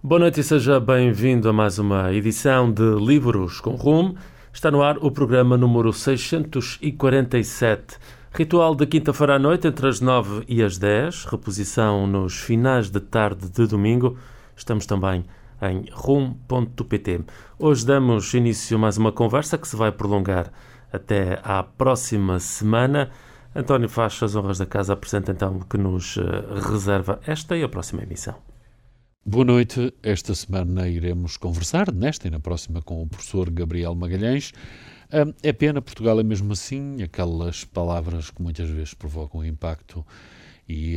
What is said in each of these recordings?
Boa noite e seja bem-vindo a mais uma edição de Livros com Rumo. Está no ar o programa número 647. Ritual de quinta-feira à noite entre as 9 e as 10. Reposição nos finais de tarde de domingo. Estamos também em rumo.pt. Hoje damos início a mais uma conversa que se vai prolongar até à próxima semana. António faz as honras da casa, apresenta então o que nos reserva esta e a próxima emissão. Boa noite. Esta semana iremos conversar, nesta e na próxima, com o professor Gabriel Magalhães. É pena, Portugal é mesmo assim, aquelas palavras que muitas vezes provocam impacto e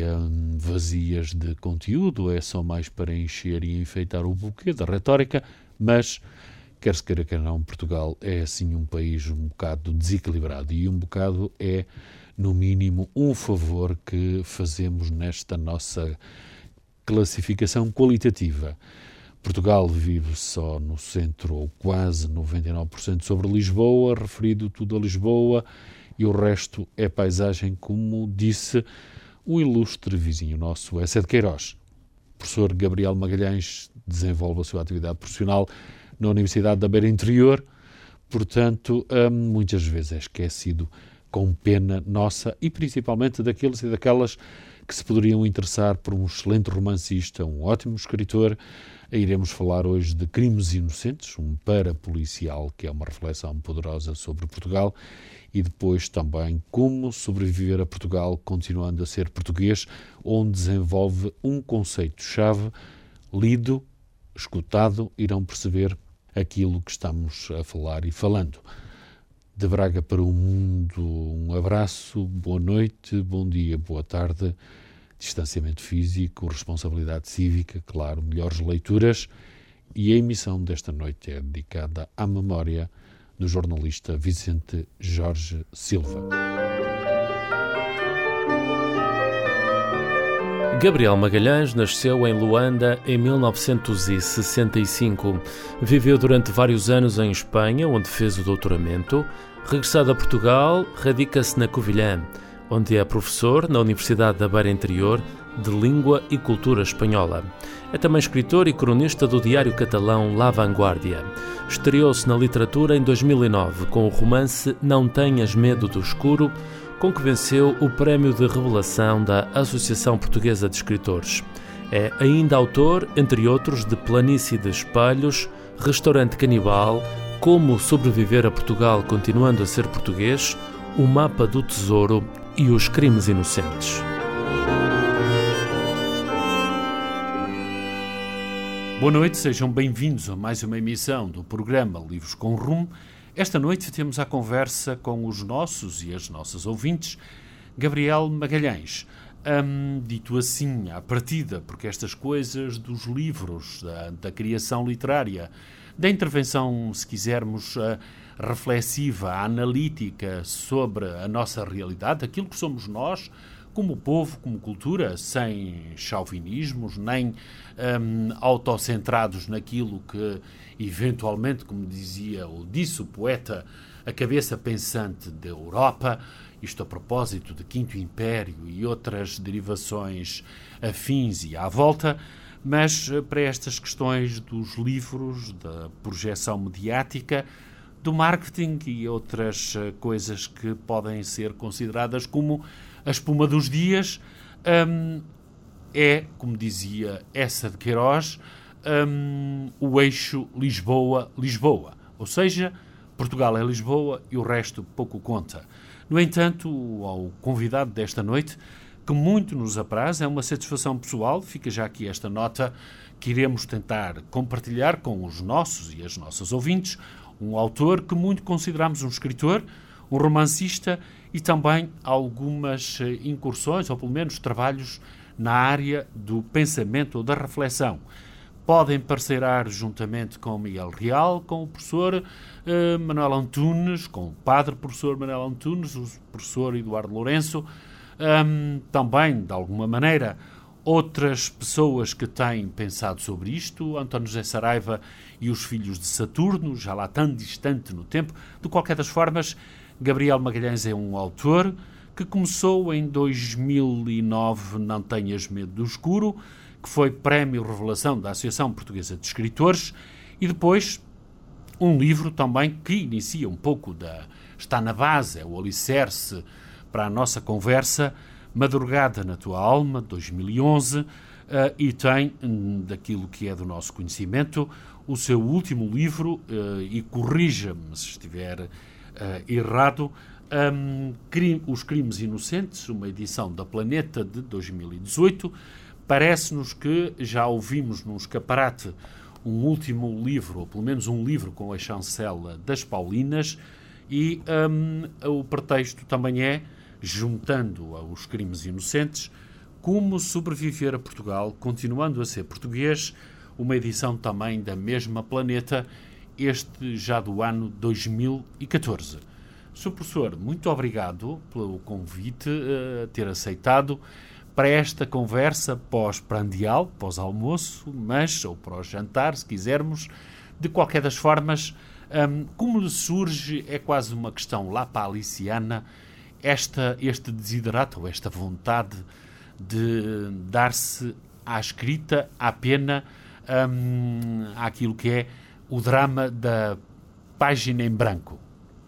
vazias de conteúdo, é só mais para encher e enfeitar o buquê da retórica, mas, quer se queira, quer não, Portugal é assim um país um bocado desequilibrado e um bocado é, no mínimo, um favor que fazemos nesta nossa classificação qualitativa. Portugal vive só no centro, ou quase 99% sobre Lisboa, referido tudo a Lisboa, e o resto é paisagem, como disse o ilustre vizinho nosso, Eça de Queiroz. O professor Gabriel Magalhães desenvolve a sua atividade profissional na Universidade da Beira Interior, portanto, muitas vezes é esquecido, com pena nossa, e principalmente daqueles e daquelas que se poderiam interessar por um excelente romancista, um ótimo escritor. Iremos falar hoje de Crimes Inocentes, um parapolicial que é uma reflexão poderosa sobre Portugal, e depois também como sobreviver a Portugal continuando a ser português, onde desenvolve um conceito-chave, lido, escutado, irão perceber aquilo que estamos a falar e falando. De Braga para o mundo, um abraço, boa noite, bom dia, boa tarde, distanciamento físico, responsabilidade cívica, claro, melhores leituras, e a emissão desta noite é dedicada à memória do jornalista Vicente Jorge Silva. Gabriel Magalhães nasceu em Luanda em 1965. Viveu durante vários anos em Espanha, onde fez o doutoramento. Regressado a Portugal, radica-se na Covilhã, onde é professor na Universidade da Beira Interior de Língua e Cultura Espanhola. É também escritor e cronista do diário catalão La Vanguardia. Estreou-se na literatura em 2009 com o romance Não Tenhas Medo do Escuro, com que venceu o Prémio de Revelação da Associação Portuguesa de Escritores. É ainda autor, entre outros, de Planície de Espelhos, Restaurante Canibal, Como Sobreviver a Portugal Continuando a Ser Português, O Mapa do Tesouro e Os Crimes Inocentes. Boa noite, sejam bem-vindos a mais uma emissão do programa Livros com Rumo. Esta noite temos a conversa com os nossos e as nossas ouvintes, Gabriel Magalhães. Dito assim, à partida, porque estas coisas dos livros, da criação literária, da intervenção, se quisermos, reflexiva, analítica sobre a nossa realidade, aquilo que somos nós, como povo, como cultura, sem chauvinismos, nem autocentrados naquilo que, eventualmente, como dizia ou disse o poeta, a cabeça pensante da Europa, isto a propósito de Quinto Império e outras derivações afins e à volta, mas para estas questões dos livros, da projeção mediática, do marketing e outras coisas que podem ser consideradas como a espuma dos dias, é, como dizia Eça de Queiroz, o eixo Lisboa-Lisboa. Ou seja, Portugal é Lisboa e o resto pouco conta. No entanto, ao convidado desta noite, que muito nos apraz, é uma satisfação pessoal, fica já aqui esta nota que iremos tentar compartilhar com os nossos e as nossas ouvintes, um autor que muito consideramos um escritor, um romancista e também algumas incursões, ou pelo menos trabalhos, na área do pensamento ou da reflexão. Podem parceirar juntamente com Miguel Real, com o professor Manuel Antunes, com o padre professor Manuel Antunes, o professor Eduardo Lourenço, também, de alguma maneira, outras pessoas que têm pensado sobre isto, António José Saraiva e os Filhos de Saturno, já lá tão distante no tempo. De qualquer das formas, Gabriel Magalhães é um autor que começou em 2009, Não Tenhas Medo do Escuro, que foi Prémio Revelação da Associação Portuguesa de Escritores, e depois um livro também que inicia um pouco está na base, é o alicerce para a nossa conversa, Madrugada na Tua Alma, 2011, e tem, daquilo que é do nosso conhecimento, o seu último livro, e corrija-me se estiver errado, Os Crimes Inocentes, uma edição da Planeta de 2018. Parece-nos que já ouvimos num escaparate um último livro, ou pelo menos um livro com a chancela das Paulinas, e o pretexto também é, juntando aos Crimes Inocentes, Como Sobreviver a Portugal, continuando a ser português, uma edição também da mesma Planeta, este já do ano 2014. Sr. Professor, muito obrigado pelo convite, ter aceitado para esta conversa pós-prandial, pós-almoço, ou pós-jantar, se quisermos. De qualquer das formas, como lhe surge, é quase uma questão lá para a Aliciana, este desiderato, ou esta vontade de dar-se à escrita, à pena, àquilo que é o drama página em branco?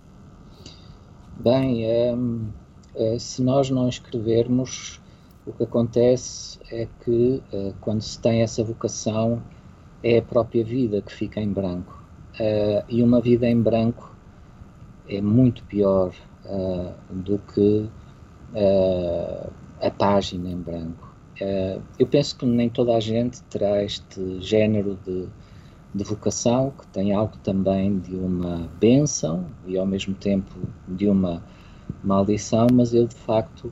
Bem, se nós não escrevermos, o que acontece é que quando se tem essa vocação é a própria vida que fica em branco. E uma vida em branco é muito pior do que a página em branco. Eu penso que nem toda a gente terá este género de vocação, que tem algo também de uma bênção e ao mesmo tempo de uma maldição, mas eu de facto,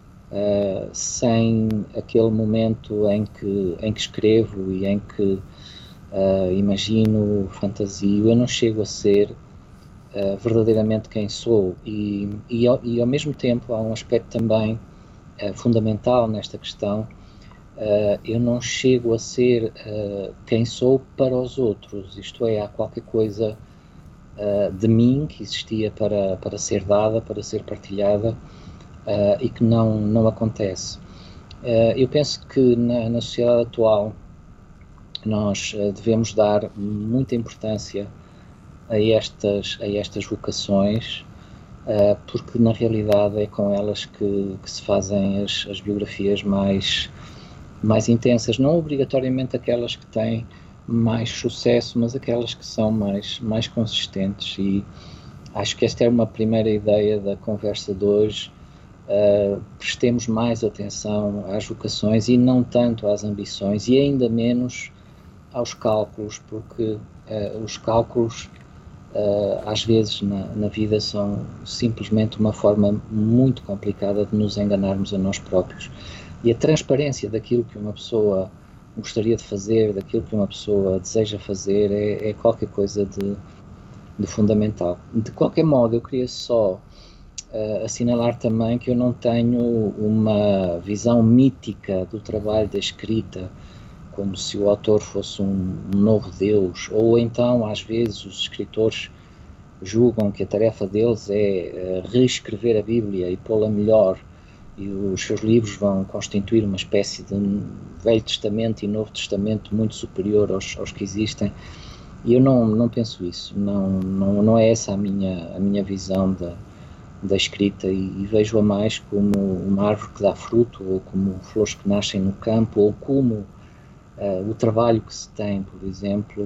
sem aquele momento em que escrevo e em que imagino, fantasio, eu não chego a ser verdadeiramente quem sou, e ao mesmo tempo há um aspecto também fundamental nesta questão. Eu não chego a ser quem sou para os outros, isto é, há qualquer coisa de mim que existia para ser dada, para ser partilhada, e que não acontece. Eu penso que na sociedade atual nós devemos dar muita importância a estas vocações, porque na realidade é com elas que se fazem as biografias mais intensas, não obrigatoriamente aquelas que têm mais sucesso, mas aquelas que são mais consistentes. E acho que esta é uma primeira ideia da conversa de hoje. Prestemos mais atenção às vocações e não tanto às ambições, e ainda menos aos cálculos, porque os cálculos às vezes na vida são simplesmente uma forma muito complicada de nos enganarmos a nós próprios. E a transparência daquilo que uma pessoa gostaria de fazer, daquilo que uma pessoa deseja fazer, é qualquer coisa de fundamental. De qualquer modo, eu queria só assinalar também que eu não tenho uma visão mítica do trabalho da escrita, como se o autor fosse um novo Deus, ou então, às vezes, os escritores julgam que a tarefa deles é reescrever a Bíblia e pô-la melhor, e os seus livros vão constituir uma espécie de Velho Testamento e Novo Testamento muito superior aos que existem. E eu não penso isso, não é essa a minha visão da escrita, e vejo-a mais como uma árvore que dá fruto, ou como flores que nascem no campo, ou como o trabalho que se tem, por exemplo,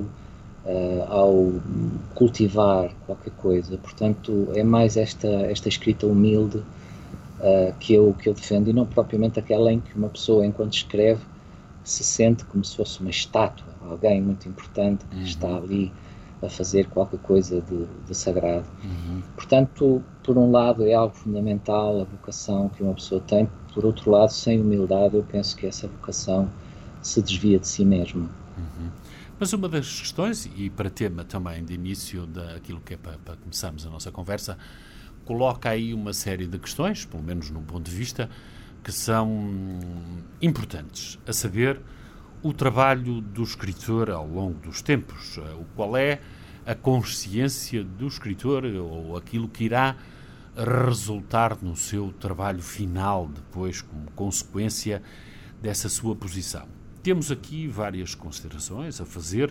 ao cultivar qualquer coisa. Portanto, é mais esta escrita humilde que eu defendo, e não propriamente aquela em que uma pessoa, enquanto escreve, se sente como se fosse uma estátua, alguém muito importante que está ali a fazer qualquer coisa de sagrado. Portanto, por um lado é algo fundamental a vocação que uma pessoa tem, por outro lado, sem humildade, eu penso que essa vocação se desvia de si mesma. Mas uma das questões, e para tema também de início daquilo que é para começarmos a nossa conversa, coloca aí uma série de questões, pelo menos num ponto de vista, que são importantes, a saber, o trabalho do escritor ao longo dos tempos. Qual é a consciência do escritor, ou aquilo que irá resultar no seu trabalho final, depois, como consequência dessa sua posição. temos aqui várias considerações a fazer.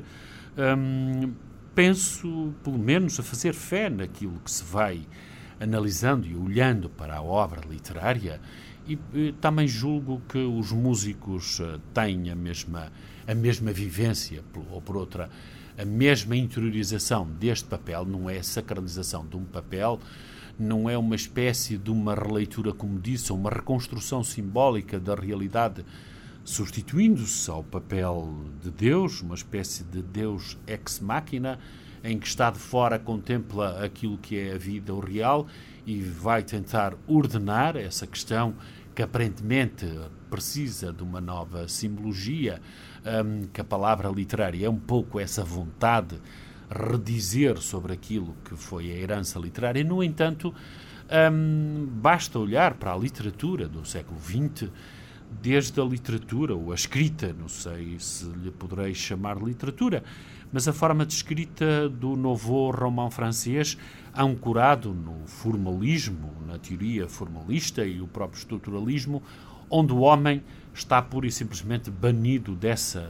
Penso, pelo menos, a fazer fé naquilo que se vai analisando e olhando para a obra literária, e também julgo que os músicos têm a mesma vivência, ou por outra, a mesma interiorização deste papel. Não é a sacralização de um papel, não é uma espécie de uma releitura, como disse, ou uma reconstrução simbólica da realidade, substituindo-se ao papel de Deus, uma espécie de Deus ex machina, em que está de fora, contempla aquilo que é a vida, o real, e vai tentar ordenar essa questão que aparentemente precisa de uma nova simbologia, que a palavra literária é um pouco essa vontade de redizer sobre aquilo que foi a herança literária. No entanto, basta olhar para a literatura do século XX, desde a literatura, ou a escrita, não sei se lhe poderei chamar literatura, mas a forma de escrita do novo roman francês, ancorado no formalismo, na teoria formalista e o próprio estruturalismo, onde o homem está pura e simplesmente banido dessa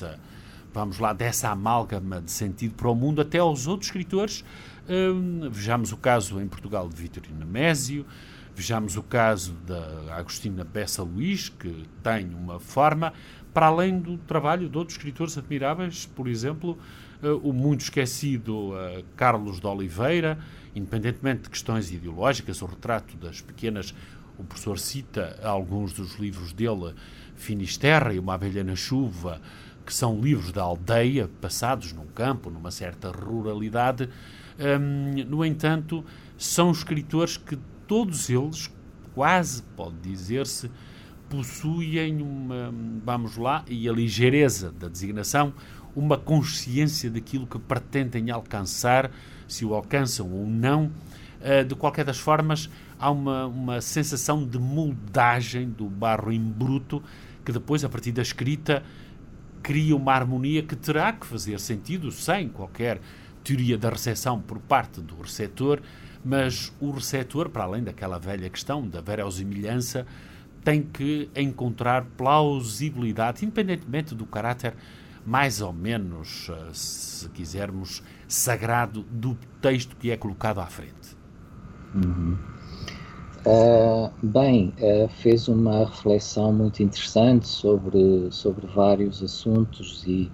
amálgama de sentido para o mundo, até aos outros escritores. Vejamos o caso em Portugal de Vitorino Nemésio, vejamos o caso da Agostina Bessa Luís, que tem uma forma, para além do trabalho de outros escritores admiráveis, por exemplo, o muito esquecido Carlos de Oliveira, independentemente de questões ideológicas, o retrato das pequenas. O professor cita alguns dos livros dele, Finisterra e Uma Abelha na Chuva, que são livros da aldeia, passados num campo, numa certa ruralidade. No entanto, são escritores que todos eles, quase pode dizer-se, possuem e a ligeireza da designação, uma consciência daquilo que pretendem alcançar, se o alcançam ou não. De qualquer das formas, há uma sensação de moldagem do barro em bruto, que depois, a partir da escrita, cria uma harmonia que terá que fazer sentido, sem qualquer teoria da recepção por parte do receptor, mas o receptor, para além daquela velha questão da verosimilhança, tem que encontrar plausibilidade, independentemente do caráter mais ou menos, se quisermos, sagrado do texto que é colocado à frente. Fez uma reflexão muito interessante sobre vários assuntos e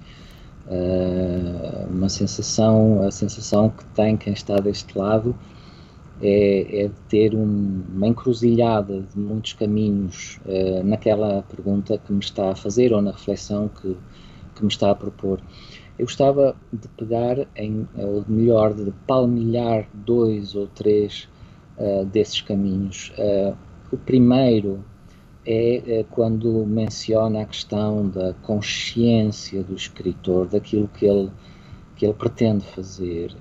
a sensação que tem quem está deste lado é de ter uma encruzilhada de muitos caminhos naquela pergunta que me está a fazer, ou na reflexão que me está a propor. Eu gostava de pegar, ou melhor, de palmilhar 2 ou 3 desses caminhos. O primeiro é quando menciona a questão da consciência do escritor, daquilo que ele pretende fazer.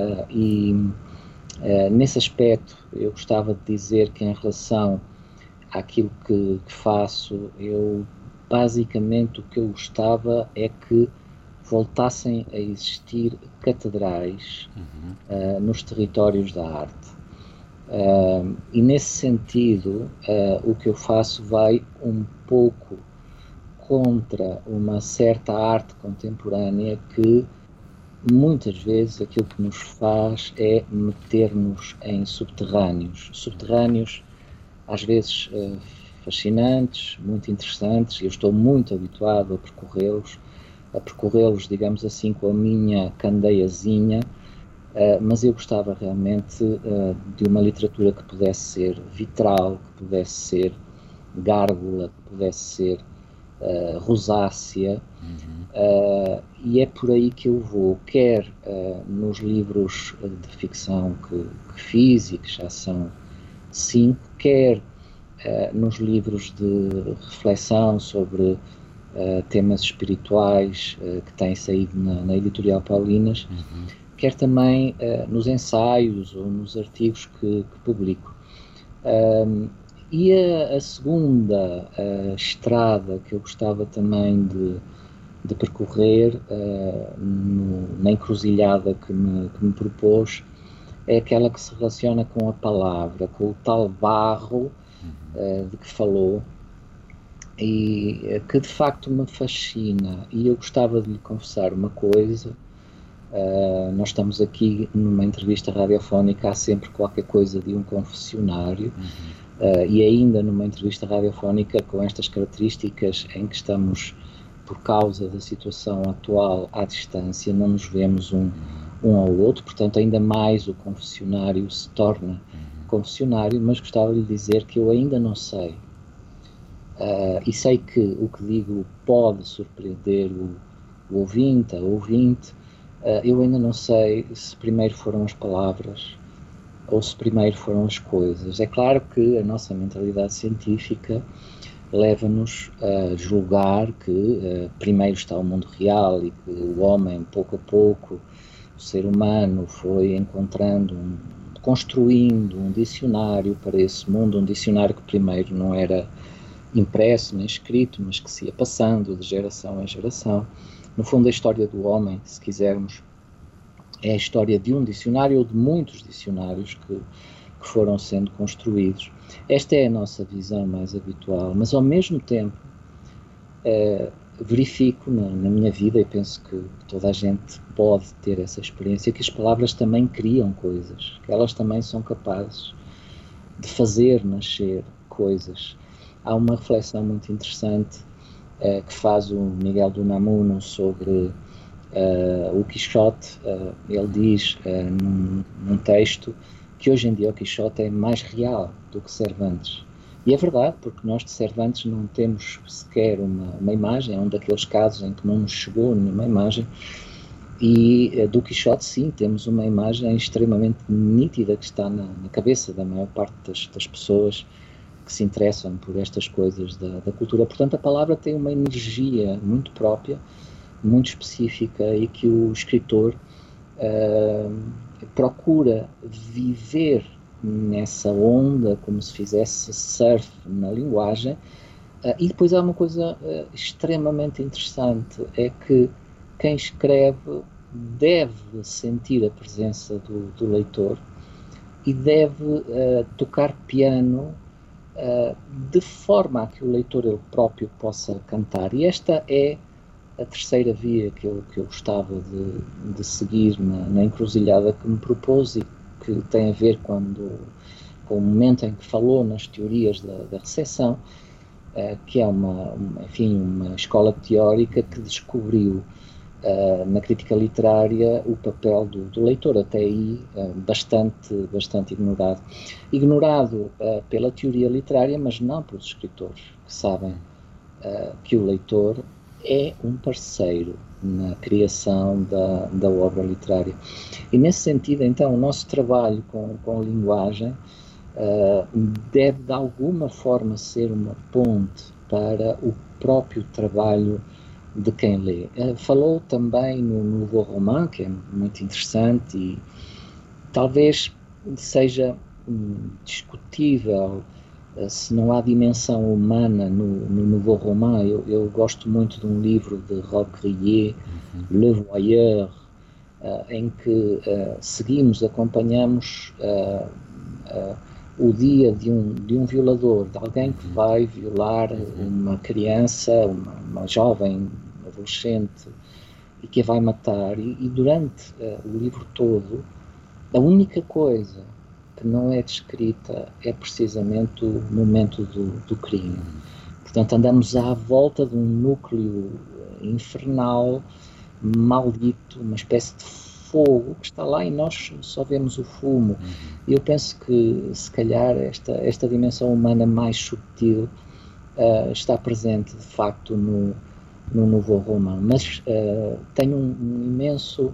Nesse aspecto, eu gostava de dizer que, em relação àquilo que faço, basicamente o que eu gostava é que voltassem a existir catedrais nos territórios da arte. E nesse sentido, o que eu faço vai um pouco contra uma certa arte contemporânea que muitas vezes aquilo que nos faz é meter-nos em subterrâneos às vezes fascinantes, muito interessantes. Eu estou muito habituado a percorrê-los, digamos assim, com a minha candeiazinha, mas eu gostava realmente de uma literatura que pudesse ser vitral, que pudesse ser gárgula, que pudesse ser rosácea, e é por aí que eu vou, quer nos livros de ficção que fiz e que já são 5, quer nos livros de reflexão sobre temas espirituais que têm saído na editorial Paulinas, quer também nos ensaios ou nos artigos que publico. E a segunda estrada que eu gostava também de percorrer na encruzilhada que me propôs é aquela que se relaciona com a palavra, com o tal barro de que falou, e que de facto me fascina. E eu gostava de lhe confessar uma coisa. Nós estamos aqui numa entrevista radiofónica, há sempre qualquer coisa de um confessionário, e ainda numa entrevista radiofónica com estas características em que estamos, por causa da situação atual, à distância, não nos vemos um ao outro, portanto ainda mais o confessionário se torna confessionário, mas gostava de lhe dizer que eu ainda não sei, e sei que o que digo pode surpreender o ouvinte, a ouvinte. Eu ainda não sei se primeiro foram as palavras ou se primeiro foram as coisas. É claro que a nossa mentalidade científica leva-nos a julgar que primeiro está o mundo real e que o homem, pouco a pouco, o ser humano foi encontrando, construindo um dicionário para esse mundo, um dicionário que primeiro não era impresso nem escrito, mas que se ia passando de geração em geração. No fundo, a história do homem, se quisermos, é a história de um dicionário ou de muitos dicionários que foram sendo construídos. Esta é a nossa visão mais habitual, mas ao mesmo tempo verifico na minha vida, e penso que toda a gente pode ter essa experiência, que as palavras também criam coisas, que elas também são capazes de fazer nascer coisas. Há uma reflexão muito interessante que faz o Miguel de Unamuno sobre o Quixote. Ele diz num texto que hoje em dia o Quixote é mais real do que Cervantes. E é verdade, porque nós de Cervantes não temos sequer uma imagem, é um daqueles casos em que não nos chegou nenhuma imagem, e do Quixote sim, temos uma imagem extremamente nítida que está na cabeça da maior parte das pessoas que se interessam por estas coisas da cultura. Portanto, a palavra tem uma energia muito própria, muito específica, e que o escritor procura viver nessa onda, como se fizesse surf na linguagem. E depois há uma coisa extremamente interessante, é que quem escreve deve sentir a presença do leitor e deve tocar piano de forma a que o leitor ele próprio possa cantar. E esta é a terceira via que eu gostava de seguir na encruzilhada que me propôs, e que tem a ver com o momento em que falou nas teorias da recepção, que é uma escola teórica que descobriu na crítica literária o papel do leitor, até aí bastante ignorado pela teoria literária, mas não pelos escritores, que sabem que o leitor é um parceiro na criação da obra literária. E nesse sentido, então, o nosso trabalho com a linguagem deve de alguma forma ser uma ponte para o próprio trabalho de quem lê. Falou também no Nouveau Roman, que é muito interessante, e talvez seja discutível se não há dimensão humana no Nouveau Roman. Eu gosto muito de um livro de Rob Grillet, Le Voyeur, em que acompanhamos o dia de um violador, de alguém que vai violar uma criança, uma jovem, adolescente, e que a vai matar. E durante o livro todo, a única coisa que não é descrita é precisamente o momento do crime. Portanto, andamos à volta de um núcleo infernal, maldito, uma espécie de fogo que está lá e nós só vemos o fumo. E eu penso que, se calhar, esta dimensão humana mais sutil está presente, de facto, no Nouveau Roman. Mas tenho um imenso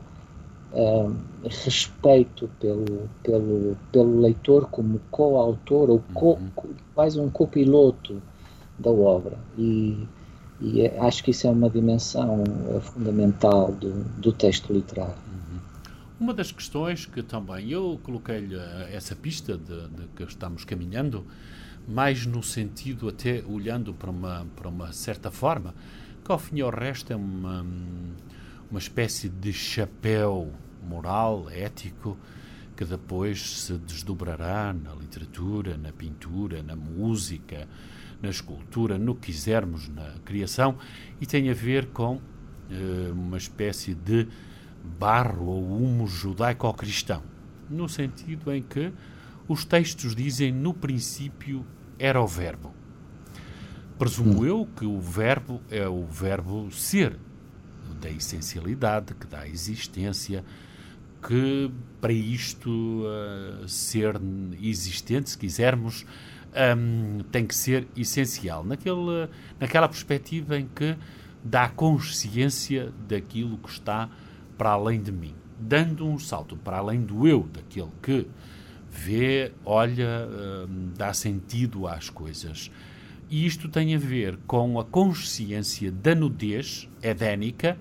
respeito pelo leitor como coautor ou quase um copiloto da obra, e acho que isso é uma dimensão fundamental do texto literário. Uma das questões que também eu coloquei-lhe essa pista de que estamos caminhando, mais no sentido, até olhando para uma certa forma, que ao fim e ao resto é uma espécie de chapéu moral, ético, que depois se desdobrará na literatura, na pintura, na música, na escultura, no que quisermos, na criação, e tem a ver com uma espécie de barro ou humo judaico-cristão, no sentido em que os textos dizem, no princípio era o verbo. Presumo eu que o verbo é o verbo ser, da essencialidade, que dá existência, que para isto ser existente, se quisermos, tem que ser essencial, naquela perspectiva em que dá consciência daquilo que está para além de mim, dando um salto para além do eu, daquele que vê, olha, dá sentido às coisas. E isto tem a ver com a consciência da nudez edénica,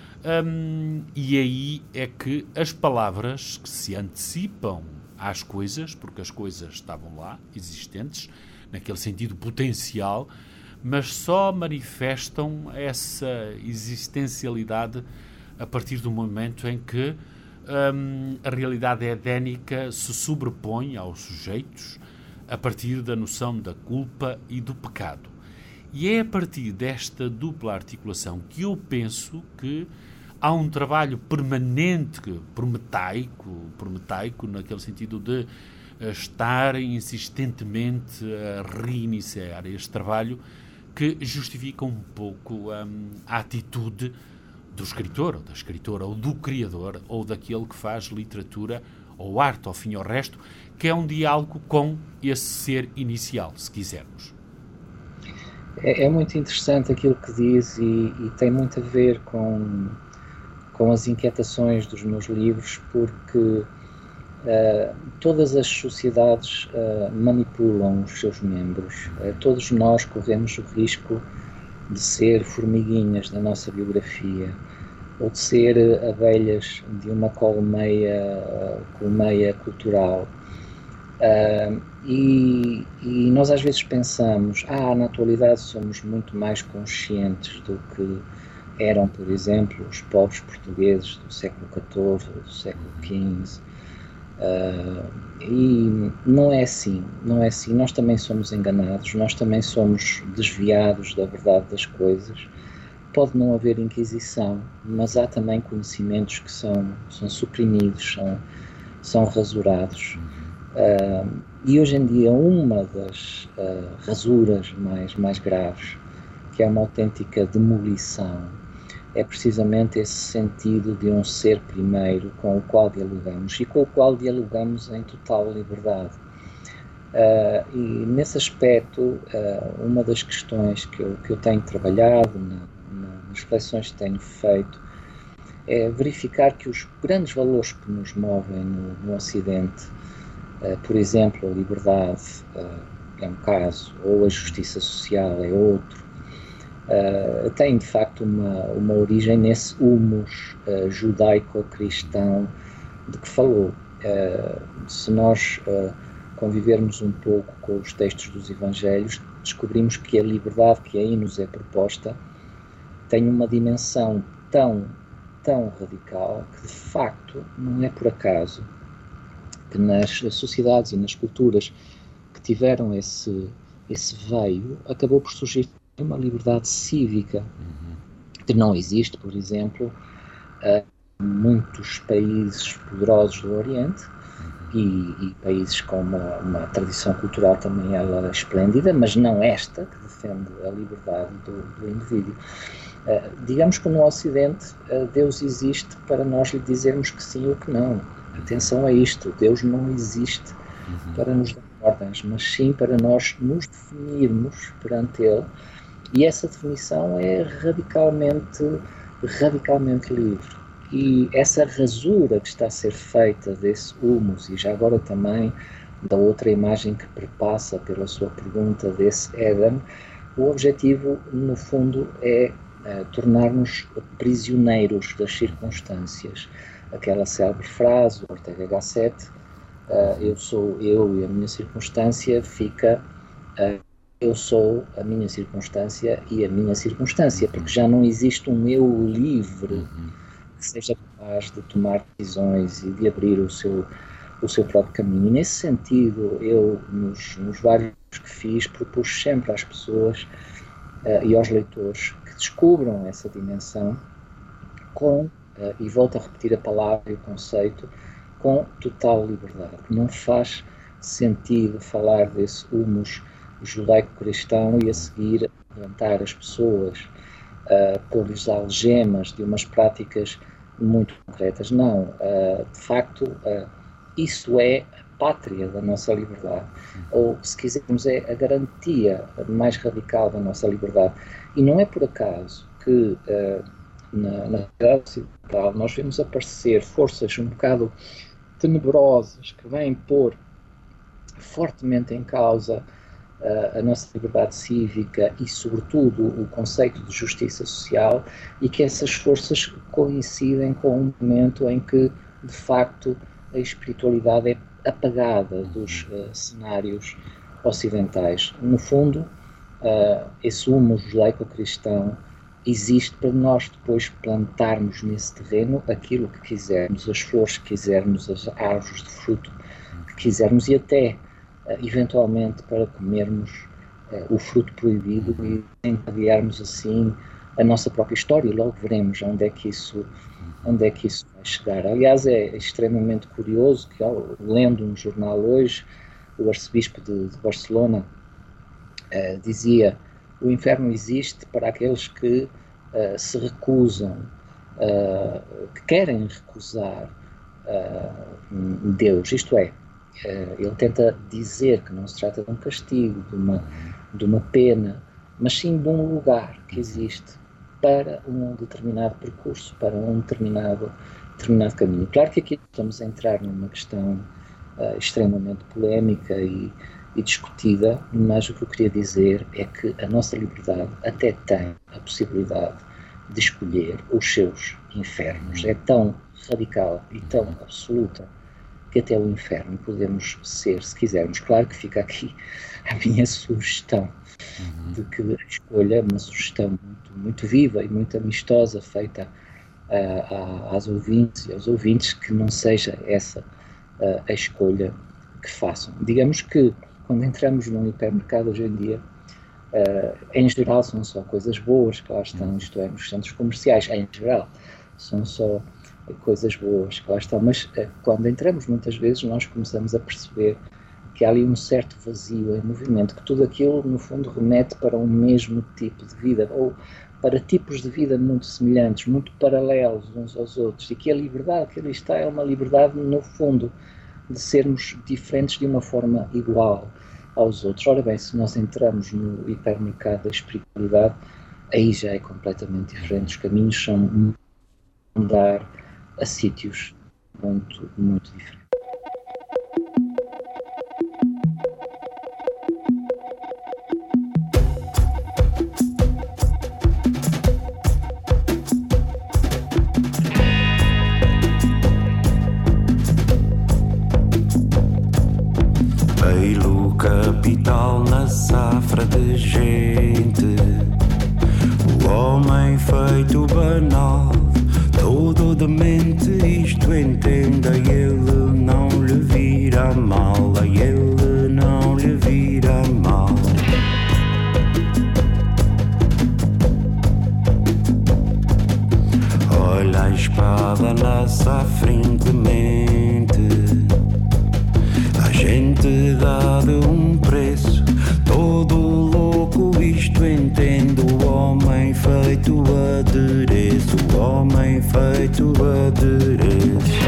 e aí é que as palavras que se antecipam às coisas, porque as coisas estavam lá, existentes, naquele sentido potencial, mas só manifestam essa existencialidade a partir do momento em que a realidade edénica se sobrepõe aos sujeitos a partir da noção da culpa e do pecado. E é a partir desta dupla articulação que eu penso que há um trabalho permanente, prometaico naquele sentido de estar insistentemente a reiniciar este trabalho, que justifica um pouco a atitude do escritor, ou da escritora, ou do criador, ou daquele que faz literatura ou arte, ao fim e ao resto, que é um diálogo com esse ser inicial, se quisermos. É muito interessante aquilo que diz e tem muito a ver com as inquietações dos meus livros, porque todas as sociedades manipulam os seus membros. Todos nós corremos o risco de ser formiguinhas da nossa biografia, ou de ser abelhas de uma colmeia cultural. E nós às vezes pensamos, na atualidade somos muito mais conscientes do que eram, por exemplo, os povos portugueses do século XIV, do século XV. E não é assim, nós também somos enganados, nós também somos desviados da verdade das coisas. Pode não haver inquisição, mas há também conhecimentos que são suprimidos, são rasurados. E hoje em dia uma das rasuras mais graves, que é uma autêntica demolição, é precisamente esse sentido de um ser primeiro com o qual dialogamos e com o qual dialogamos em total liberdade. E nesse aspecto, uma das questões que eu tenho trabalhado nas reflexões que tenho feito é verificar que os grandes valores que nos movem no Ocidente, por exemplo, a liberdade é um caso, ou a justiça social é outro, tem de facto uma origem nesse humus judaico-cristão de que falou. Se nós convivermos um pouco com os textos dos Evangelhos, descobrimos que a liberdade que aí nos é proposta tem uma dimensão tão radical que, de facto, não é por acaso que nas sociedades e nas culturas que tiveram esse veio, acabou por surgir uma liberdade cívica que não existe, por exemplo, em muitos países poderosos do Oriente e países com uma tradição cultural também ela esplêndida, mas não esta, que defende a liberdade do indivíduo. Digamos que no Ocidente Deus existe para nós lhe dizermos que sim ou que não. Atenção a isto, Deus não existe para nos dar ordens, mas sim para nós nos definirmos perante Ele, e essa definição é radicalmente livre. E essa rasura que está a ser feita desse humus, e já agora também da outra imagem que perpassa pela sua pergunta desse Éden, o objetivo, no fundo, é tornar-nos prisioneiros das circunstâncias. Aquela célebre frase, do Ortega Gasset, eu sou eu e a minha circunstância, fica eu sou a minha circunstância e a minha circunstância, porque já não existe um eu livre que seja capaz de tomar decisões e de abrir o o seu próprio caminho. E nesse sentido, eu, nos vários que fiz, propus sempre às pessoas e aos leitores que descubram essa dimensão e volto a repetir a palavra e o conceito, com total liberdade. Não faz sentido falar desse humus judaico-cristão e a seguir levantar as pessoas, pôr-lhes algemas de umas práticas muito concretas. Não, de facto, isso é a pátria da nossa liberdade, ou, se quisermos, é a garantia mais radical da nossa liberdade. E não é por acaso que na sociedade ocidental nós vemos aparecer forças um bocado tenebrosas que vêm pôr fortemente em causa a nossa liberdade cívica e, sobretudo, o conceito de justiça social, e que essas forças coincidem com um momento em que, de facto, a espiritualidade é apagada dos cenários ocidentais. No fundo, esse humus judaico-cristão existe para nós depois plantarmos nesse terreno aquilo que quisermos, as flores que quisermos, as árvores de fruto que quisermos, e até eventualmente para comermos o fruto proibido e encadearmos assim a nossa própria história, e logo veremos onde é que isso vai chegar. Aliás, é extremamente curioso que, lendo um jornal hoje, o arcebispo de Barcelona dizia: o inferno existe para aqueles que se recusam, que querem recusar Deus, isto é, ele tenta dizer que não se trata de um castigo, de uma pena, mas sim de um lugar que existe para um determinado percurso, para um determinado caminho. Claro que aqui estamos a entrar numa questão extremamente polémica e discutida, mas o que eu queria dizer é que a nossa liberdade até tem a possibilidade de escolher os seus infernos. É tão radical e tão absoluta que até o inferno podemos ser, se quisermos. Claro que fica aqui a minha sugestão de que a escolha é uma sugestão muito viva e muito amistosa, feita às ouvintes e aos ouvintes, que não seja essa a escolha que façam. Digamos que quando entramos num hipermercado hoje em dia, em geral são só coisas boas que lá estão, isto é, nos centros comerciais, em geral, são só coisas boas que lá estão, mas quando entramos muitas vezes nós começamos a perceber que há ali um certo vazio em movimento, que tudo aquilo no fundo remete para um mesmo tipo de vida, ou para tipos de vida muito semelhantes, muito paralelos uns aos outros, e que a liberdade que ali está é uma liberdade no fundo de sermos diferentes de uma forma igual aos outros. Ora bem, se nós entramos no hipermercado da espiritualidade, aí já é completamente diferente. Os caminhos são andar a sítios muito diferentes. Ei-lo capital na safra de gente, o homem feito banal, todo demente, isto entenda, ele não lhe vira mal, a ele não lhe vira mal. Olha a espada lança frentemente, a gente dá de um preço, todo louco, isto entendo, o homem feito adereço, o homem feito adereço.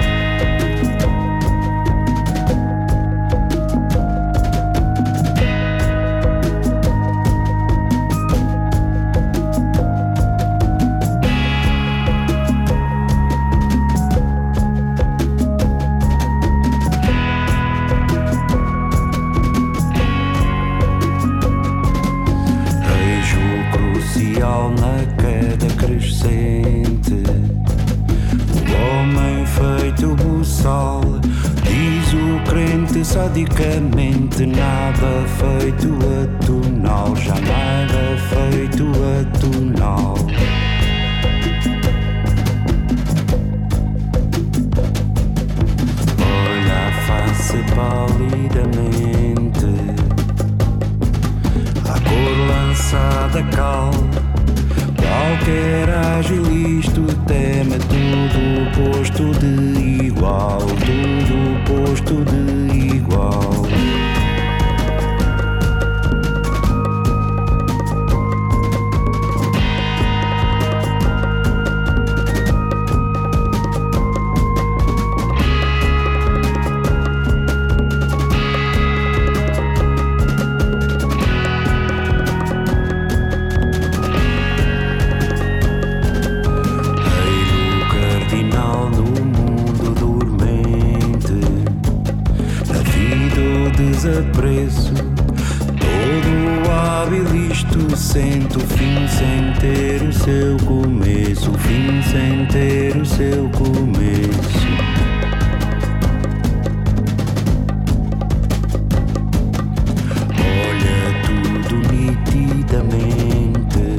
Sadicamente nada feito atonal, já nada feito atonal. Olha a posto de igual, tudo posto de igual. Desapreço, todo hábil isto sente o fim sem ter o seu começo, o fim sem ter o seu começo. Olha tudo nitidamente,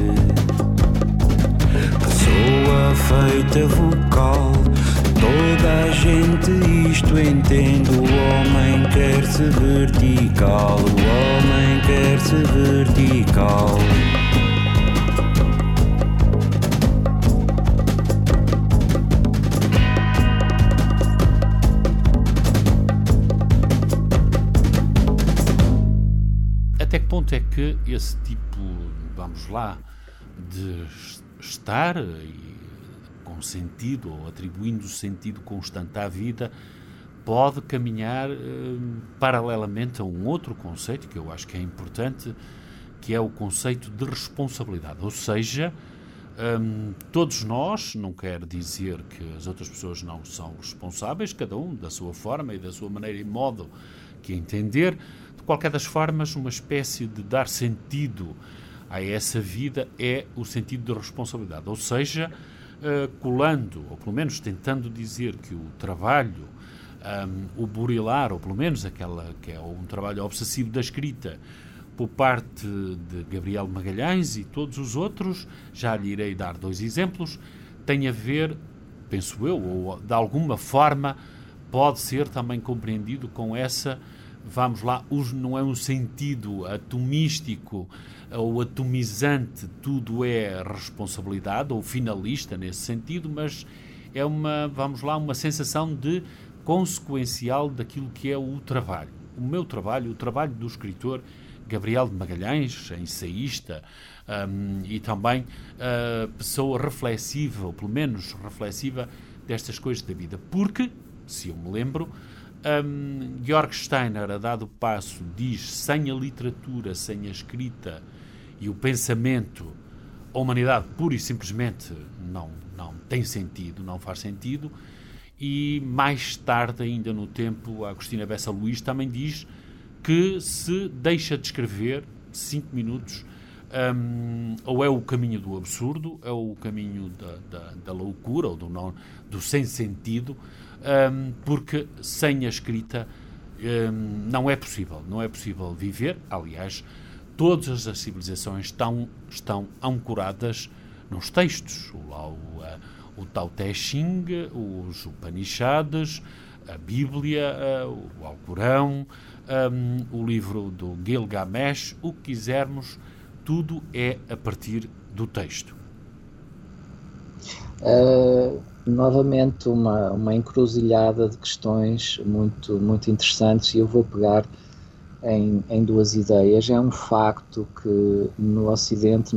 pessoa feita vocal, toda a gente isto entende. O homem quer-se vertical, o homem quer-se vertical. Até que ponto é que esse tipo, vamos lá, de estar com sentido, ou atribuindo sentido constante à vida, pode caminhar paralelamente a um outro conceito que eu acho que é importante, que é o conceito de responsabilidade. Ou seja, todos nós, não quer dizer que as outras pessoas não são responsáveis, cada um da sua forma e da sua maneira e modo que entender, de qualquer das formas, uma espécie de dar sentido a essa vida é o sentido de responsabilidade. Ou seja, colando, ou pelo menos tentando dizer que o trabalho, o burilar, ou pelo menos aquela que é um trabalho obsessivo da escrita, por parte de Gabriel Magalhães e todos os outros, já lhe irei dar 2 exemplos, tem a ver, penso eu, ou de alguma forma pode ser também compreendido com essa, vamos lá, não é um sentido atomístico ou atomizante, tudo é responsabilidade, ou finalista nesse sentido, mas é uma, vamos lá, uma sensação de consequencial daquilo que é o trabalho. O meu trabalho, o trabalho do escritor Gabriel de Magalhães, ensaísta, e também pessoa reflexiva, ou pelo menos reflexiva, destas coisas da vida. Porque, se eu me lembro, Georg Steiner, a dado passo, diz: sem a literatura, sem a escrita e o pensamento, a humanidade pura e simplesmente não tem sentido, não faz sentido. E mais tarde, ainda no tempo, a Agostina Bessa Luís também diz que se deixa de escrever 5 minutos, ou é o caminho do absurdo, é o caminho da loucura, ou do sem sentido, porque sem a escrita não é possível viver. Aliás, todas as civilizações estão ancoradas nos textos, o Tao Te Ching, os Upanishads, a Bíblia, o Alcorão, o livro do Gilgamesh, o que quisermos, tudo é a partir do texto. Novamente uma encruzilhada de questões muito, muito interessantes, e eu vou pegar em 2 ideias. É um facto que no Ocidente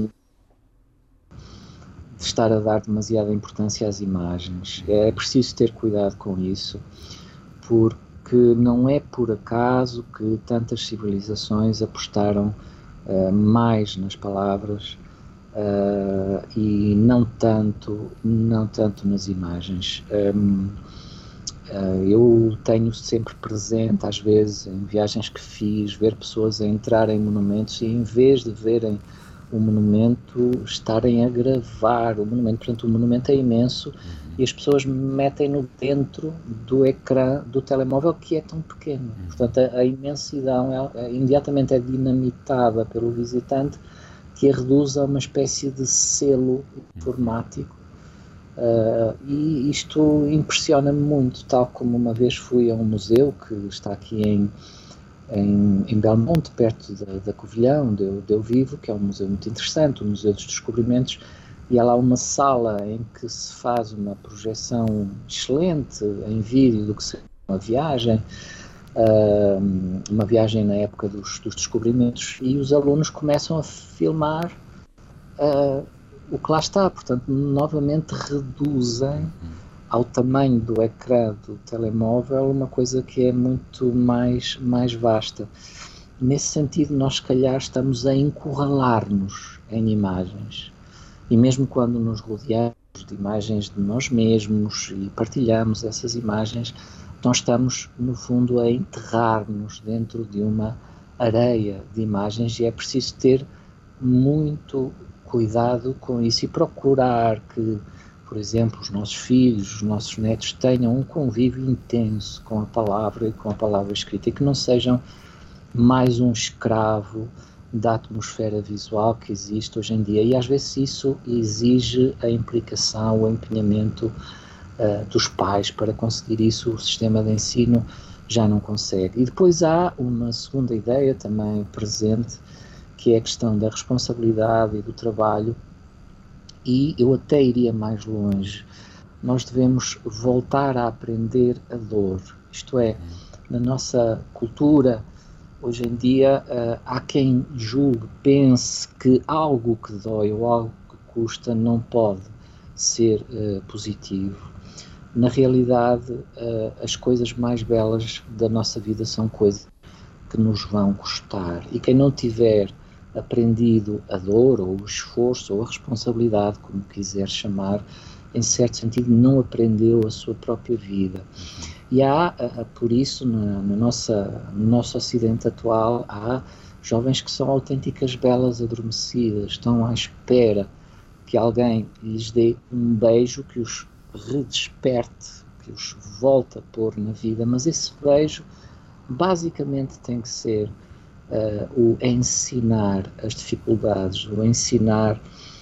de estar a dar demasiada importância às imagens. É preciso ter cuidado com isso, porque não é por acaso que tantas civilizações apostaram mais nas palavras e não tanto nas imagens. Eu tenho sempre presente, às vezes, em viagens que fiz, ver pessoas a entrar em monumentos e, em vez de verem o monumento, estarem a gravar o monumento. Portanto, o monumento é imenso e as pessoas metem-no dentro do ecrã do telemóvel, que é tão pequeno. Portanto, a imensidão imediatamente é dinamitada pelo visitante, que a reduz a uma espécie de selo informático. E isto impressiona-me muito, tal como uma vez fui a um museu que está aqui em Belmonte, perto da Covilhã, onde eu vivo, que é um museu muito interessante, o Museu dos Descobrimentos, e há lá uma sala em que se faz uma projeção excelente em vídeo do que seria uma viagem na época dos descobrimentos, e os alunos começam a filmar o que lá está, portanto, novamente reduzem ao tamanho do ecrã do telemóvel uma coisa que é muito mais vasta. Nesse sentido, nós, se calhar, estamos a encurralar-nos em imagens, e mesmo quando nos rodeamos de imagens de nós mesmos e partilhamos essas imagens, nós estamos, no fundo, a enterrar-nos dentro de uma areia de imagens, e é preciso ter muito cuidado com isso e procurar que, por exemplo, os nossos filhos, os nossos netos tenham um convívio intenso com a palavra e com a palavra escrita, e que não sejam mais um escravo da atmosfera visual que existe hoje em dia. E às vezes isso exige a implicação, o empenhamento dos pais. Para conseguir isso, o sistema de ensino já não consegue. E depois há uma segunda ideia também presente, que é a questão da responsabilidade e do trabalho, e eu até iria mais longe. Nós devemos voltar a aprender a dor. Isto é, na nossa cultura, hoje em dia, há quem julgue, pense que algo que dói ou algo que custa não pode ser positivo. Na realidade, as coisas mais belas da nossa vida são coisas que nos vão custar, e quem não tiver aprendido a dor, ou o esforço, ou a responsabilidade, como quiser chamar, em certo sentido não aprendeu a sua própria vida. E há, por isso, no nosso Ocidente atual, há jovens que são autênticas belas adormecidas, estão à espera que alguém lhes dê um beijo que os redesperte, que os volte a pôr na vida, mas esse beijo basicamente tem que ser o ensinar as dificuldades, o ensinar,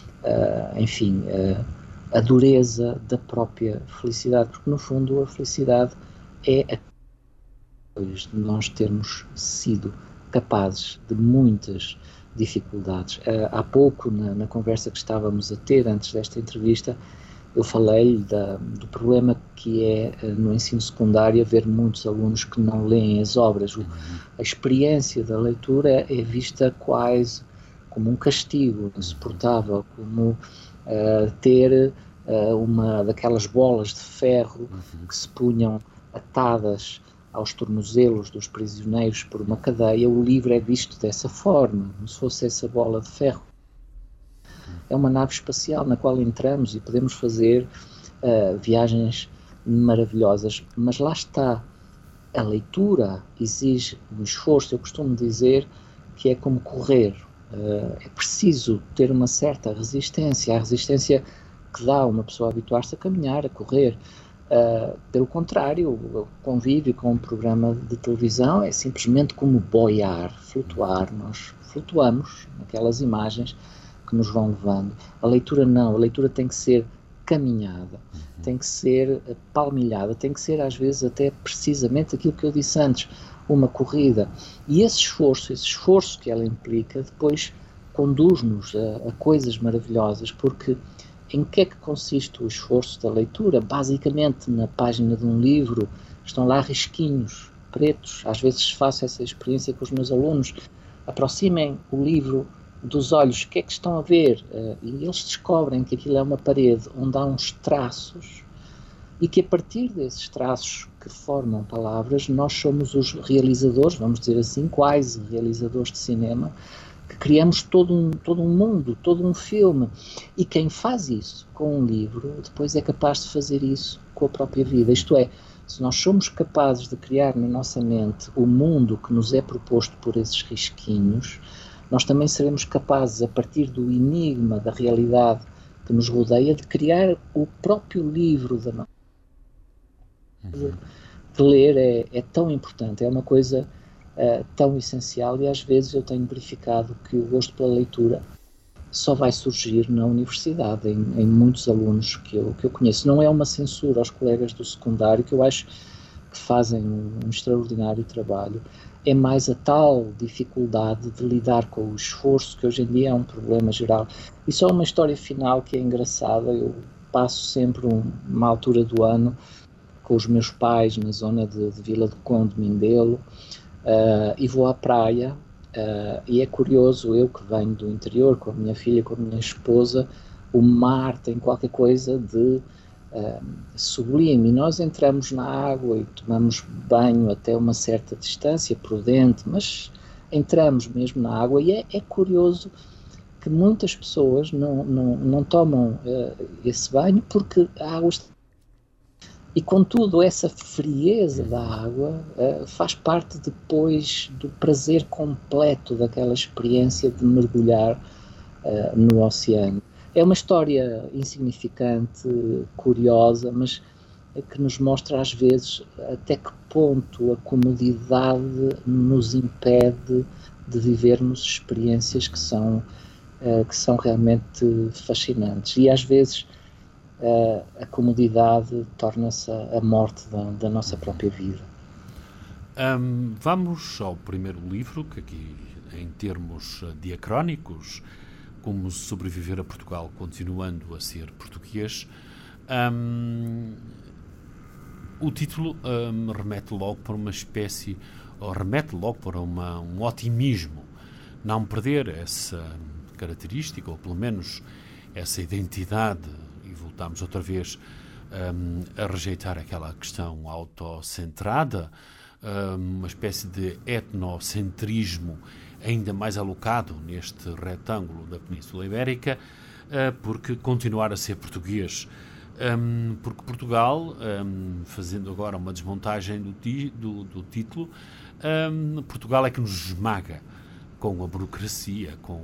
a dureza da própria felicidade, porque no fundo a felicidade é depois de nós termos sido capazes de muitas dificuldades. Há pouco, na conversa que estávamos a ter antes desta entrevista, eu falei do problema que é no ensino secundário haver muitos alunos que não leem as obras. A experiência da leitura é vista quase como um castigo insuportável, como ter uma daquelas bolas de ferro que se punham atadas aos tornozelos dos prisioneiros por uma cadeia. O livro é visto dessa forma, como se fosse essa bola de ferro. É uma nave espacial na qual entramos e podemos fazer viagens maravilhosas, mas lá está, a leitura exige um esforço. Eu costumo dizer que é como correr, é preciso ter uma certa resistência, a resistência que dá a uma pessoa habituar-se a caminhar, a correr. Pelo contrário, o convívio com um programa de televisão é simplesmente como boiar, flutuar. Nós flutuamos naquelas imagens que nos vão levando. A leitura não, a leitura tem que ser caminhada, tem que ser palmilhada, tem que ser às vezes até precisamente aquilo que eu disse antes, uma corrida. E esse esforço que ela implica, depois conduz-nos a coisas maravilhosas, porque em que é que consiste o esforço da leitura? Basicamente, na página de um livro estão lá risquinhos pretos. Às vezes faço essa experiência com os meus alunos. Aproximem o livro dos olhos, o que é que estão a ver? E eles descobrem que aquilo é uma parede onde há uns traços, e que a partir desses traços que formam palavras, nós somos os realizadores, vamos dizer assim, quase realizadores de cinema, que criamos todo um mundo, todo um filme. E quem faz isso com um livro, depois é capaz de fazer isso com a própria vida. Isto é, se nós somos capazes de criar na nossa mente o mundo que nos é proposto por esses risquinhos, nós também seremos capazes, a partir do enigma da realidade que nos rodeia, de criar o próprio livro da nossa vida. De ler é tão importante, é uma coisa tão essencial, e às vezes eu tenho verificado que o gosto pela leitura só vai surgir na universidade, em muitos alunos que eu conheço. Não é uma censura aos colegas do secundário, que eu acho que fazem um extraordinário trabalho. é mais a tal dificuldade de lidar com o esforço, que hoje em dia é um problema geral. E só uma história final que é engraçada. Eu passo sempre uma altura do ano com os meus pais na zona de Vila do Conde, Mindelo, e vou à praia, e é curioso, eu que venho do interior com a minha filha, com a minha esposa, o mar tem qualquer coisa de sublime, e nós entramos na água e tomamos banho até uma certa distância, prudente, mas entramos mesmo na água, e é curioso que muitas pessoas não tomam esse banho porque a água está... E contudo, essa frieza da água faz parte depois do prazer completo daquela experiência de mergulhar no oceano. É uma história insignificante, curiosa, mas que nos mostra às vezes até que ponto a comodidade nos impede de vivermos experiências que são realmente fascinantes. E às vezes a comodidade torna-se a morte da nossa própria vida. Vamos ao primeiro livro, que aqui em termos diacrónicos, como sobreviver a Portugal continuando a ser português. O título remete logo para uma espécie, ou remete logo para um otimismo, não perder essa característica, ou pelo menos essa identidade, e voltamos outra vez a rejeitar aquela questão autocentrada, uma espécie de etnocentrismo ainda mais alocado neste retângulo da Península Ibérica, porque continuar a ser português. Porque Portugal, fazendo agora uma desmontagem do título, Portugal é que nos esmaga com a burocracia, com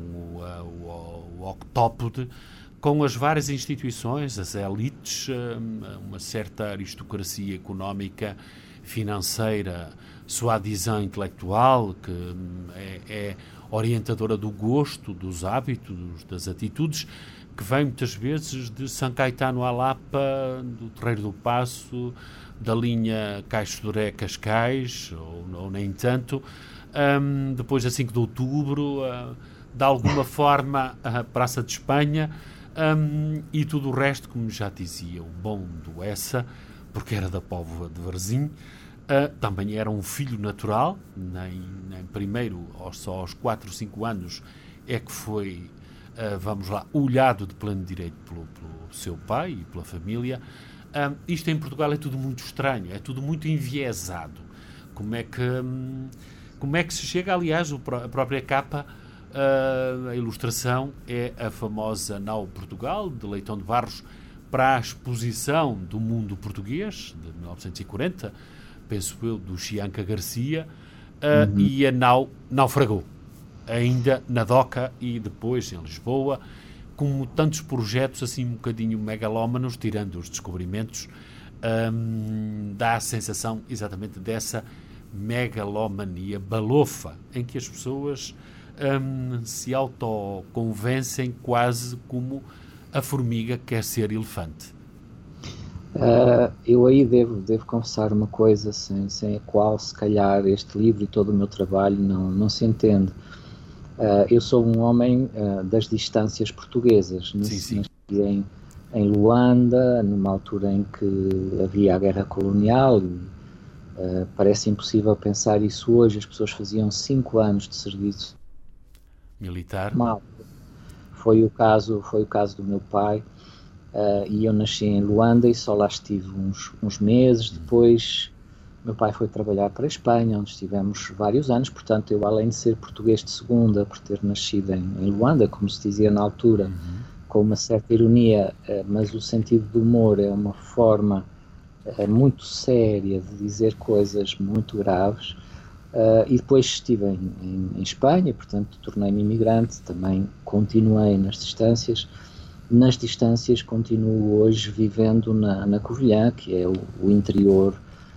o octópode, com as várias instituições, as elites, uma certa aristocracia económica, financeira, soi-disant intelectual, que é orientadora do gosto, dos hábitos, das atitudes, que vem muitas vezes de São Caetano à Lapa, do Terreiro do Paço, da linha Caixo-Doré-Cascais, ou nem tanto, depois a 5 de Outubro, de alguma forma a Praça de Espanha, e tudo o resto, como já dizia o bom do Essa, porque era da Póvoa de Varzim, também era um filho natural, nem primeiro, só aos 4 ou 5 anos, é que foi, olhado de pleno direito pelo seu pai e pela família. Isto em Portugal é tudo muito estranho, é tudo muito enviesado. Como é que se chega, aliás, a própria capa, a ilustração é a famosa Nau Portugal, de Leitão de Barros, para a exposição do mundo português, de 1940, penso eu, do Chianca Garcia, e a nau naufragou, ainda na Doca e depois em Lisboa, como tantos projetos assim um bocadinho megalómanos, tirando os descobrimentos, dá a sensação exatamente dessa megalomania balofa, em que as pessoas se autoconvencem quase como a formiga quer ser elefante. Eu aí devo confessar uma coisa sem a qual se calhar este livro e todo o meu trabalho não se entende. Eu sou um homem das distâncias portuguesas. Nasci em Luanda, numa altura em que havia a guerra colonial. Parece impossível pensar isso hoje. As pessoas faziam 5 anos de serviço militar. Mal. Foi o caso do meu pai. E eu nasci em Luanda e só lá estive uns meses. Depois meu pai foi trabalhar para a Espanha, onde estivemos vários anos. Portanto, eu, além de ser português de segunda, por ter nascido em Luanda, como se dizia na altura, com uma certa ironia, mas o sentido do humor é uma forma muito séria de dizer coisas muito graves. E depois estive em Espanha, portanto tornei-me imigrante, também continuei nas distâncias. Nas distâncias continuo hoje vivendo na Covilhã, que é o interior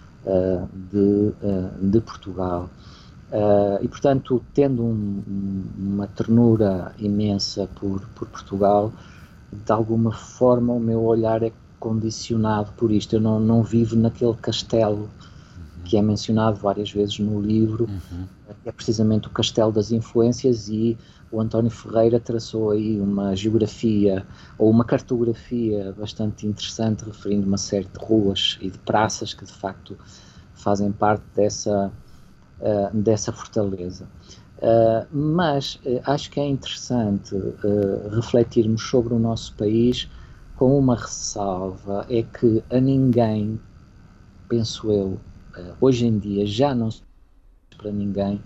de Portugal. E portanto, tendo uma ternura imensa por Portugal, de alguma forma o meu olhar é condicionado por isto. Eu não vivo naquele castelo que é mencionado várias vezes no livro, é precisamente o Castelo das Influências, e o António Ferreira traçou aí uma geografia ou uma cartografia bastante interessante, referindo uma série de ruas e de praças que de facto fazem parte dessa fortaleza. Mas acho que é interessante refletirmos sobre o nosso país com uma ressalva, é que a ninguém, penso eu, hoje em dia já não se para ninguém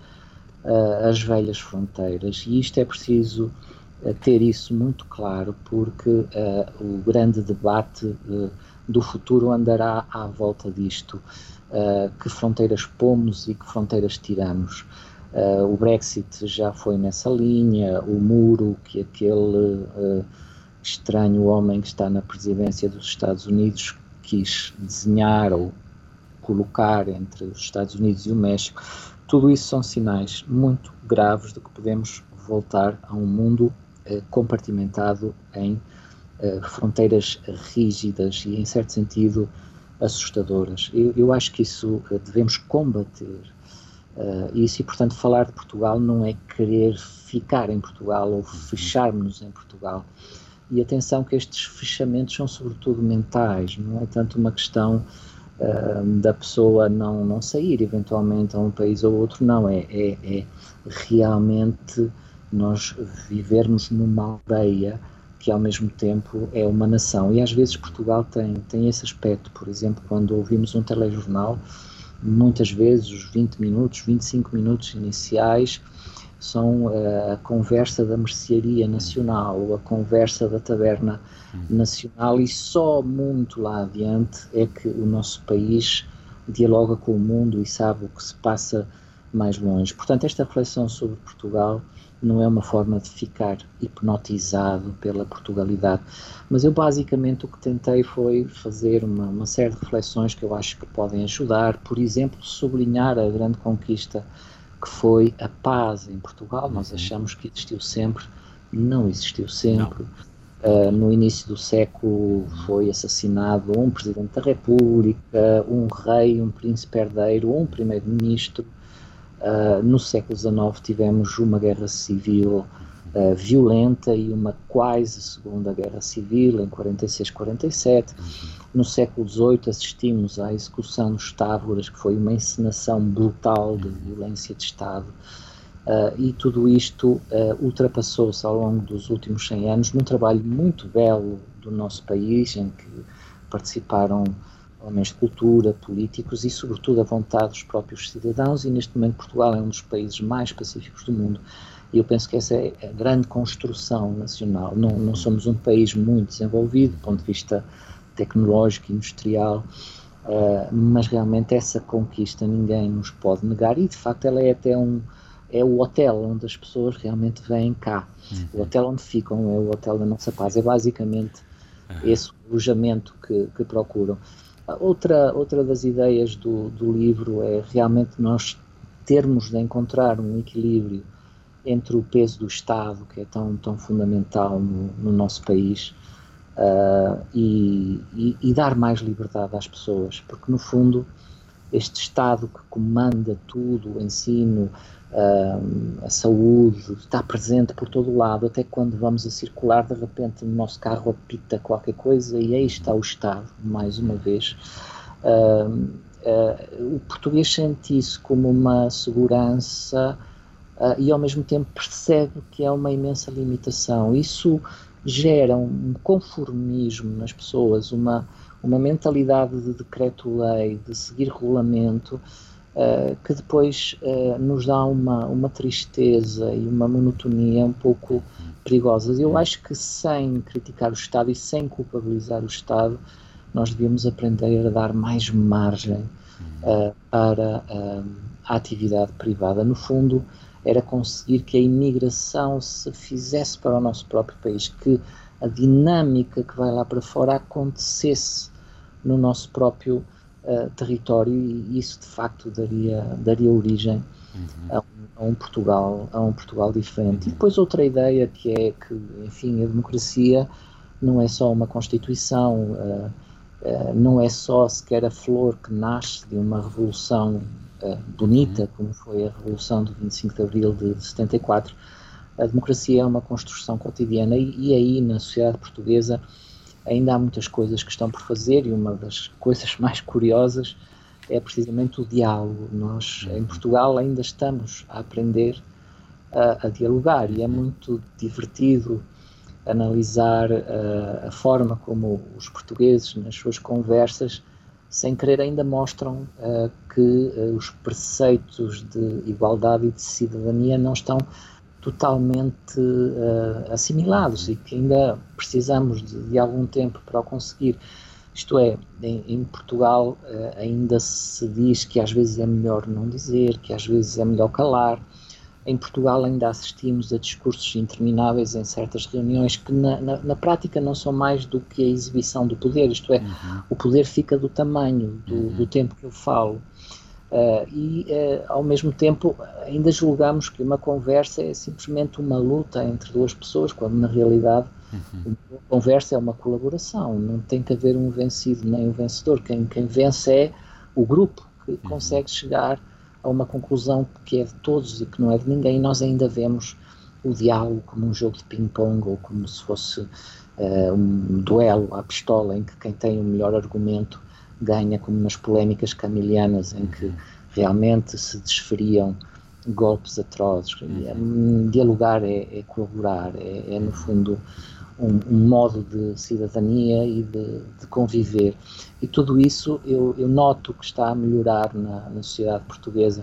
as velhas fronteiras, e isto é preciso ter isso muito claro, porque o grande debate do futuro andará à volta disto. Que fronteiras pomos e que fronteiras tiramos. O Brexit já foi nessa linha, o muro que aquele estranho homem que está na presidência dos Estados Unidos quis desenhar ou colocar entre os Estados Unidos e o México, tudo isso são sinais muito graves de que podemos voltar a um mundo compartimentado em fronteiras rígidas e, em certo sentido, assustadoras. Eu acho que isso devemos combater isso, e portanto falar de Portugal não é querer ficar em Portugal ou fecharmos-nos em Portugal. E atenção que estes fechamentos são sobretudo mentais, não é tanto uma questão da pessoa não sair eventualmente a um país ou outro, não, é realmente nós vivermos numa aldeia que ao mesmo tempo é uma nação. E às vezes Portugal tem esse aspecto. Por exemplo, quando ouvimos um telejornal, muitas vezes os 20 minutos, 25 minutos iniciais são a conversa da mercearia nacional, a conversa da taberna nacional, e só muito lá adiante é que o nosso país dialoga com o mundo e sabe o que se passa mais longe. Portanto, esta reflexão sobre Portugal não é uma forma de ficar hipnotizado pela Portugalidade, mas eu basicamente o que tentei foi fazer uma série de reflexões que eu acho que podem ajudar. Por exemplo, sublinhar a grande conquista que foi a paz em Portugal. Nós achamos que existiu sempre, não existiu sempre. No início do século foi assassinado um Presidente da República, um rei, um príncipe herdeiro, um primeiro-ministro. No século XIX tivemos uma guerra civil violenta e uma quase segunda guerra civil em 46-47. No século XVIII assistimos à execução dos Távoras, que foi uma encenação brutal de violência de Estado. E tudo isto ultrapassou-se ao longo dos últimos 100 anos num trabalho muito belo do nosso país, em que participaram homens de cultura, políticos e, sobretudo, a vontade dos próprios cidadãos, e neste momento Portugal é um dos países mais pacíficos do mundo. E eu penso que essa é a grande construção nacional. Não somos um país muito desenvolvido do ponto de vista tecnológico e industrial, mas realmente essa conquista ninguém nos pode negar, e de facto ela é até é o hotel onde as pessoas realmente vêm cá. O hotel onde ficam é o hotel da nossa paz. É basicamente esse alojamento que procuram. Outra das ideias do livro é realmente nós termos de encontrar um equilíbrio entre o peso do Estado, que é tão fundamental no nosso país, e dar mais liberdade às pessoas, porque no fundo este Estado que comanda tudo, o ensino, a saúde, está presente por todo o lado, até quando vamos a circular, de repente no nosso carro apita qualquer coisa e aí está o Estado, mais uma vez. O português sente isso como uma segurança e ao mesmo tempo percebe que é uma imensa limitação. Isso gera um conformismo nas pessoas, uma mentalidade de decreto-lei, de seguir regulamento, que depois nos dá uma tristeza e uma monotonia um pouco perigosas. Eu acho que, sem criticar o Estado e sem culpabilizar o Estado, nós devíamos aprender a dar mais margem para a atividade privada. No fundo, era conseguir que a imigração se fizesse para o nosso próprio país, que a dinâmica que vai lá para fora acontecesse no nosso próprio território, e isso de facto daria origem a um Portugal diferente. E depois outra ideia que é que, enfim, a democracia não é só uma Constituição, não é só sequer a flor que nasce de uma revolução bonita, como foi a Revolução do 25 de Abril de 74. A democracia é uma construção cotidiana e aí, na sociedade portuguesa, ainda há muitas coisas que estão por fazer, e uma das coisas mais curiosas é precisamente o diálogo. Nós, em Portugal, ainda estamos a aprender a dialogar, e é muito divertido analisar a forma como os portugueses, nas suas conversas, sem querer, ainda mostram que os preceitos de igualdade e de cidadania não estão totalmente assimilados, e que ainda precisamos de algum tempo para o conseguir. Isto é, em Portugal ainda se diz que às vezes é melhor não dizer, que às vezes é melhor calar. Em Portugal ainda assistimos a discursos intermináveis em certas reuniões que na prática não são mais do que a exibição do poder, isto é, o poder fica do tamanho do tempo que eu falo. Ao mesmo tempo ainda julgamos que uma conversa é simplesmente uma luta entre duas pessoas, quando na realidade uma conversa é uma colaboração, não tem que haver um vencido nem um vencedor. Quem vence é o grupo que consegue chegar a uma conclusão que é de todos e que não é de ninguém. E nós ainda vemos o diálogo como um jogo de ping-pong, ou como se fosse um duelo à pistola, em que quem tem o melhor argumento ganha, como nas polémicas camilianas, em que realmente se desferiam golpes atrozes. Dialogar é colaborar, é no fundo um modo de cidadania e de conviver. E tudo isso eu noto que está a melhorar na sociedade portuguesa.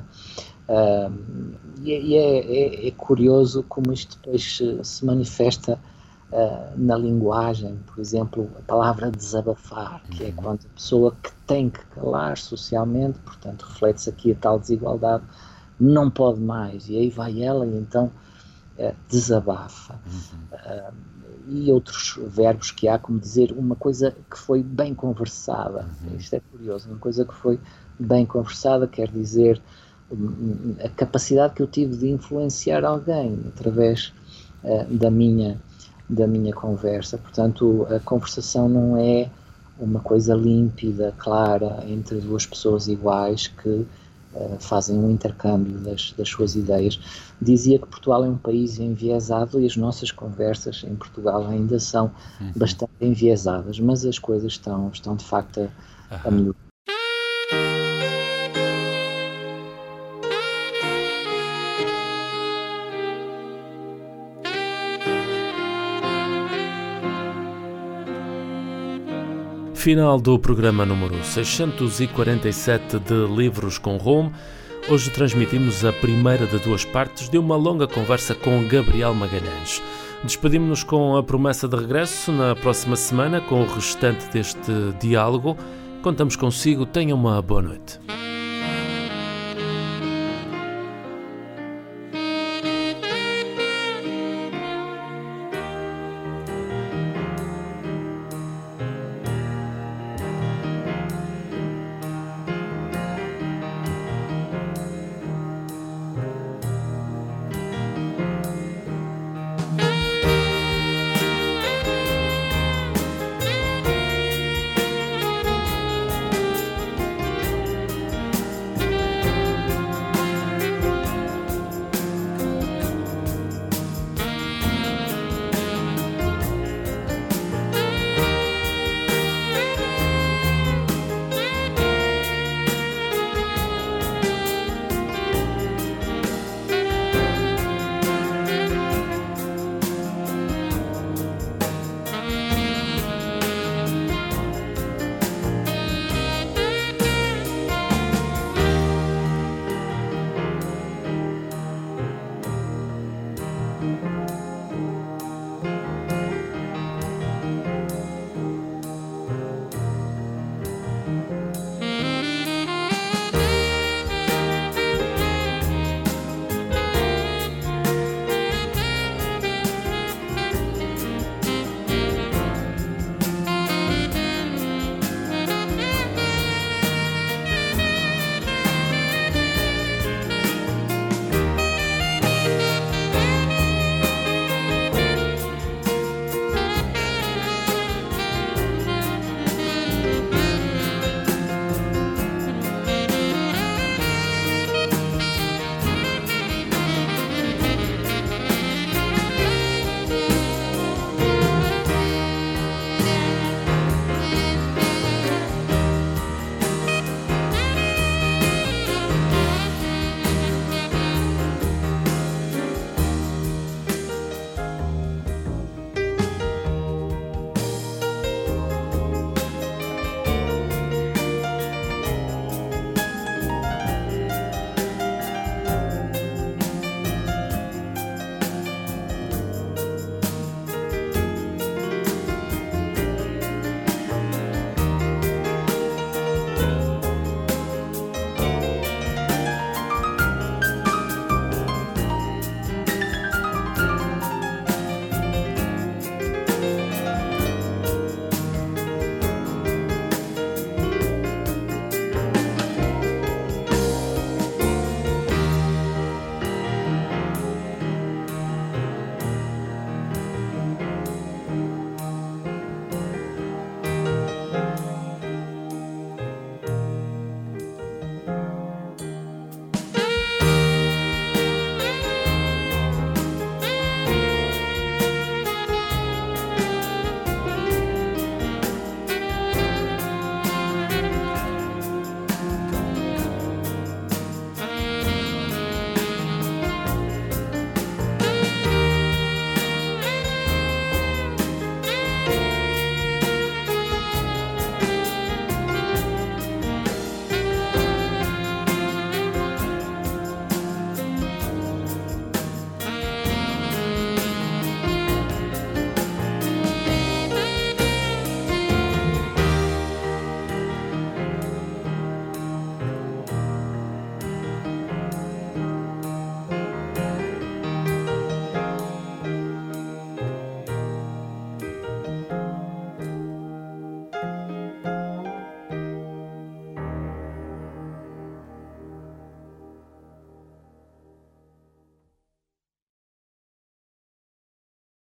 É curioso como isto depois se manifesta na linguagem. Por exemplo, a palavra desabafar, que é quando a pessoa que tem que calar socialmente, portanto reflete-se aqui a tal desigualdade, não pode mais, e aí vai ela e então desabafa. E outros verbos que há, como dizer uma coisa que foi bem conversada. Isto é curioso, uma coisa que foi bem conversada quer dizer a capacidade que eu tive de influenciar alguém através da minha conversa. Portanto, a conversação não é uma coisa límpida, clara, entre duas pessoas iguais que fazem um intercâmbio das suas ideias. Dizia que Portugal é um país enviesado, e as nossas conversas em Portugal ainda são bastante enviesadas, mas as coisas estão de facto a melhorar. Final do programa número 647 de Livros com Rumo. Hoje transmitimos a primeira de duas partes de uma longa conversa com Gabriel Magalhães. Despedimos-nos com a promessa de regresso na próxima semana com o restante deste diálogo. Contamos consigo. Tenha uma boa noite.